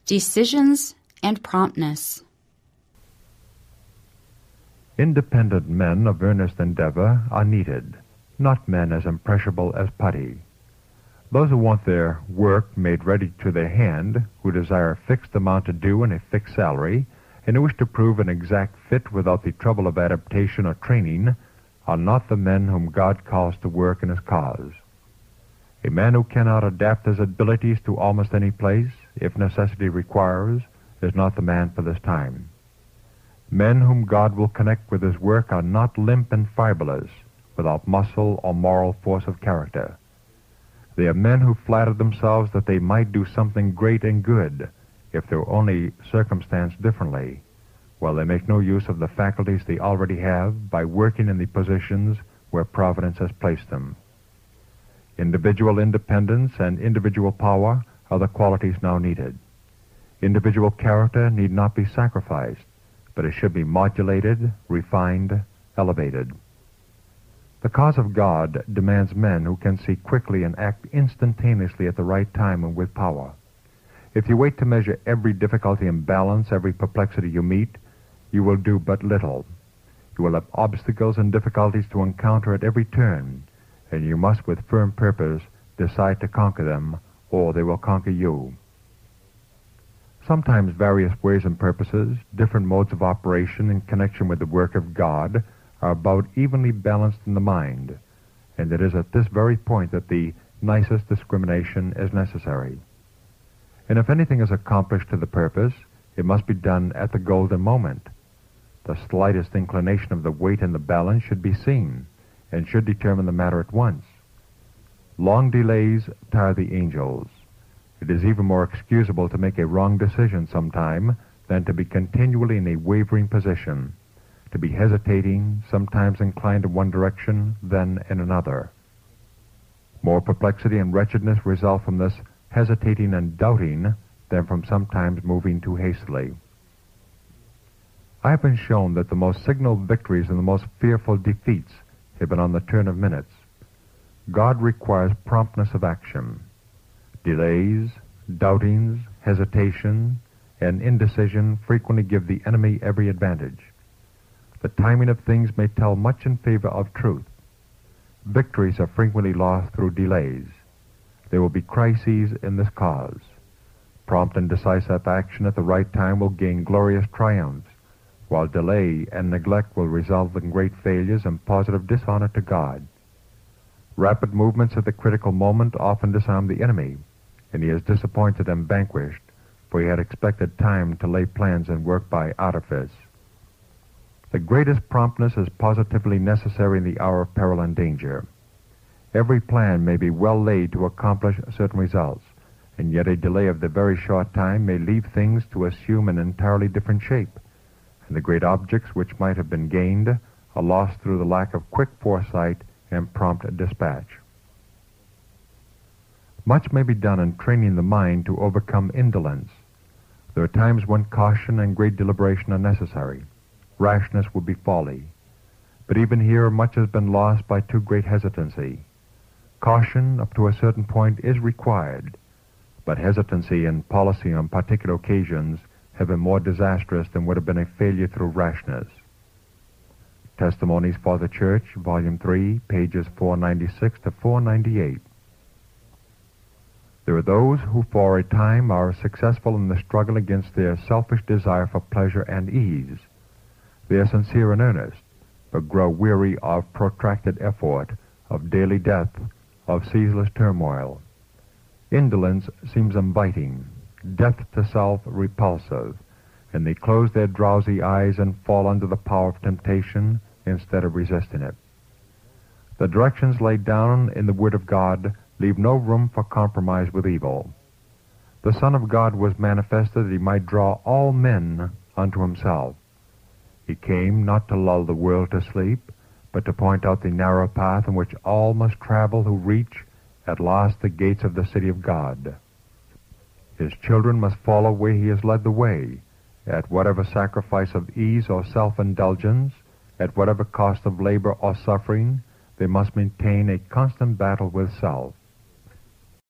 Decisions and promptness. Independent men of earnest endeavor are needed, not men as impressionable as putty. Those who want their work made ready to their hand, who desire a fixed amount to do and a fixed salary, and who wish to prove an exact fit without the trouble of adaptation or training, are not the men whom God calls to work in his cause. A man who cannot adapt his abilities to almost any place, if necessity requires, is not the man for this time. Men whom God will connect with his work are not limp and fibrous, without muscle or moral force of character. They are men who flatter themselves that they might do something great and good, if they were only circumstanced differently, while they make no use of the faculties they already have by working in the positions where Providence has placed them. Individual independence and individual power are the qualities now needed. Individual character need not be sacrificed, but it should be modulated, refined, elevated. The cause of God demands men who can see quickly and act instantaneously at the right time and with power. If you wait to measure every difficulty and balance every perplexity you meet, you will do but little. You will have obstacles and difficulties to encounter at every turn, and you must with firm purpose decide to conquer them, or they will conquer you. Sometimes various ways and purposes, different modes of operation in connection with the work of God, are about evenly balanced in the mind, and it is at this very point that the nicest discrimination is necessary. And if anything is accomplished to the purpose, it must be done at the golden moment. The slightest inclination of the weight in the balance should be seen, and should determine the matter at once. Long delays tire the angels. It is even more excusable to make a wrong decision sometime than to be continually in a wavering position, to be hesitating, sometimes inclined in one direction, then in another. More perplexity and wretchedness result from this hesitating and doubting than from sometimes moving too hastily. I have been shown that the most signal victories and the most fearful defeats have been on the turn of minutes. God requires promptness of action. Delays, doubtings, hesitation, and indecision frequently give the enemy every advantage. The timing of things may tell much in favor of truth. Victories are frequently lost through delays. There will be crises in this cause. Prompt and decisive action at the right time will gain glorious triumphs, while delay and neglect will result in great failures and positive dishonor to God. Rapid movements at the critical moment often disarm the enemy, and he is disappointed and vanquished, for he had expected time to lay plans and work by artifice. The greatest promptness is positively necessary in the hour of peril and danger. Every plan may be well laid to accomplish certain results, and yet a delay of the very short time may leave things to assume an entirely different shape, and the great objects which might have been gained are lost through the lack of quick foresight and prompt dispatch. Much may be done in training the mind to overcome indolence. There are times when caution and great deliberation are necessary. Rashness would be folly. But even here much has been lost by too great hesitancy. Caution up to a certain point is required, but hesitancy and policy on particular occasions have been more disastrous than would have been a failure through rashness. Testimonies for the Church, Volume 3, pages 496 to 498. There are those who for a time are successful in the struggle against their selfish desire for pleasure and ease. They are sincere and earnest, but grow weary of protracted effort, of daily death, of ceaseless turmoil. Indolence seems inviting, death to self repulsive, and they close their drowsy eyes and fall under the power of temptation instead of resisting it. The directions laid down in the Word of God leave no room for compromise with evil. The Son of God was manifested that he might draw all men unto himself. He came not to lull the world to sleep, but to point out the narrow path in which all must travel who reach at last the gates of the city of God. His children must follow where he has led the way, at whatever sacrifice of ease or self-indulgence, at whatever cost of labor or suffering. They must maintain a constant battle with self.